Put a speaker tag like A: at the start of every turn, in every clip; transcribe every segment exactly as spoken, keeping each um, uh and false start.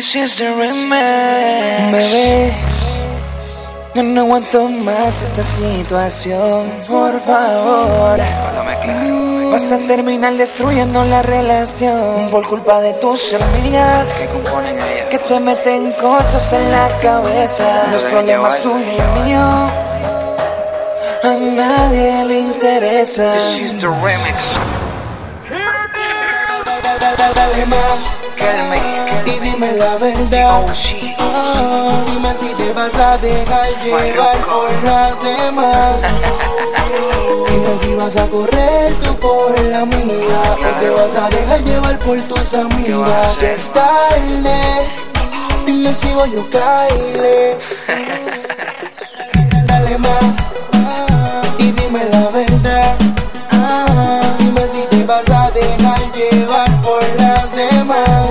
A: This is the remix. Bebé, yo no aguanto más esta situación. Por favor, vas a terminar destruyendo la relación por culpa de tus amigas que te meten cosas en la cabeza. Los problemas tuyos y míos a nadie le interesa.
B: This is the remix.
C: Dale más,
B: Calme,
C: y dime la verdad.
B: oh sí,
C: Ah, dime si te vas a dejar llevar por las demás. Dime si vas a correr tú por la mía o te vas a dejar llevar por tus amigas. Ya es tarde, dime si voy a caerle. Dale más, ah, y dime la verdad. Ah, dime si te vas a dejar llevar por las demás.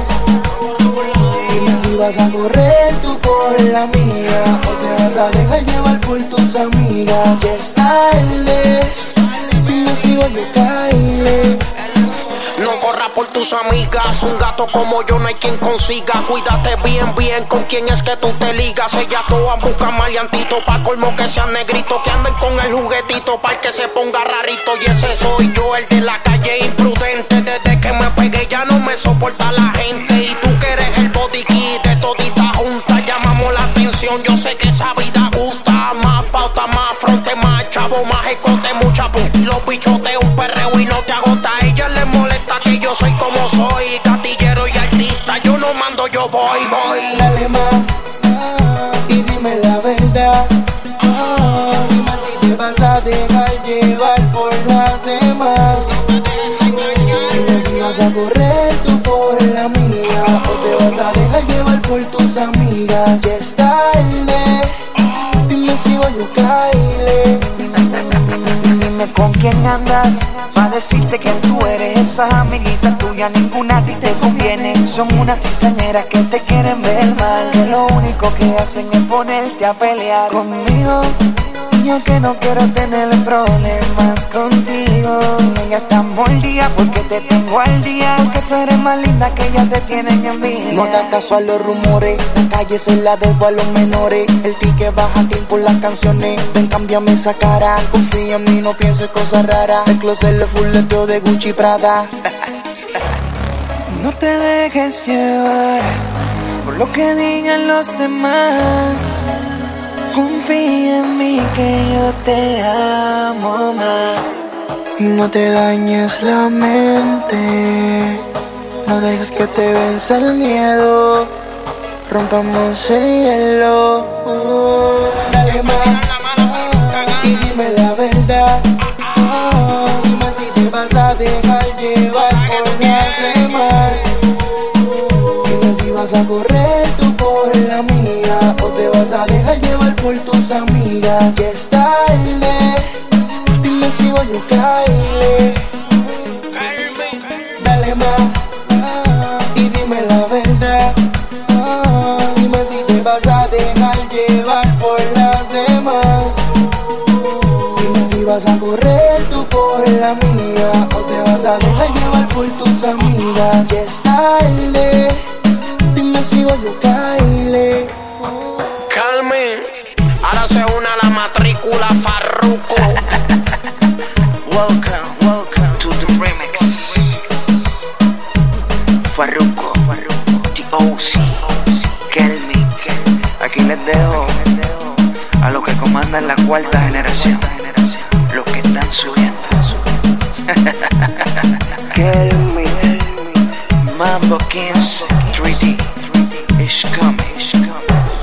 C: Dime si vas a correr tú por la mía o te vas a dejar llevar por tus amigas. Ya es tarde, dime si voy a caerle.
D: No corras por tus amigas, un gato como yo no hay quien consiga. Cuídate bien, bien con quién es que tú te ligas. Ellas todas buscan maleantito, pa' colmo que sean negritos, que anden con el juguetito, pa' que se ponga rarito. Y ese soy yo, el de la calle imprudente. Desde que me pegué ya no me soporta la gente. Y tú que eres el botiquí de todita junta, llamamos la atención, yo sé que esa vida gusta. Más pauta, más fronte, más chavo, más escote, mucha pum. Los bichotes, un perreo y no te agota. A ellas les molesta que yo soy como soy, gatillero y artista, yo no mando, yo voy, voy.
C: Dale más, ah, y dime la verdad. Ah, dime si te vas a dejar llevar por las demás. Dime si vas a correr tú por la mía o te vas a dejar llevar por tus amigas. Ya es tarde, dime si voy a caerle.
A: Dime con quién andas, pa' decirte que tú eres esa amiguita tuya, ninguna a ti te conviene. Son unas cizañeras que te quieren ver mal, que lo único que hacen es ponerte a pelear conmigo. Y yo que no quiero tener problemas contigo. Ella está mordida porque te tengo al día, que tú eres más linda que ya te tienen envidia.
C: No hagas caso a los rumores, la calle se la debo a los menores. El ticket baja tiempo por las canciones, ven cámbiame esa cara. Confía en mí, no pienses cosas raras. El closet le fulleteo de Gucci y Prada.
A: No te dejes llevar por lo que digan los demás. Confía en mí que yo te amo más.
C: Y no te dañes la mente, no dejes que te venza el miedo. Rompamos el hielo. Dale más, y dime la verdad. Ah, dime si te vas a dejar llevar por las demás. Dime si vas a correr tú por la mía o te vas a dejar llevar por tus amigas. Ya es tarde, dime si voy a caerle. Dale más, ah, y dime la verdad. Ah, dime si te vas a dejar llevar por las demás. Dime si vas a correr tú por la mía o te vas a dejar llevar por tus amigas. Ya es tarde, dime si voy a caerle.
D: Calme, ahora se une a la matrícula Farruko.
B: welcome, welcome to the remix. Farruko, T O C, Calme. Aquí les dejo a los que comandan la cuarta generación, los que están subiendo. Calme, Mambo Kings tres D is coming, is coming.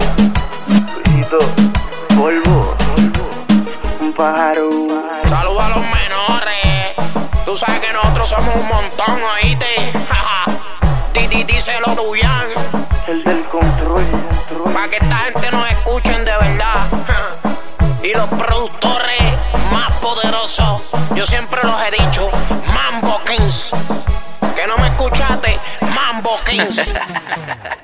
E: Polvo, un pájaro.
D: Saludos a los menores, tú sabes que nosotros somos un montón, oíste. Didi, díselo Duyan,
E: El del control, control.
D: pa' que esta gente nos escuchen de verdad. Y los productores más poderosos, yo siempre los he dicho, Mambo Kings. Que no me escuchaste, Mambo Kings.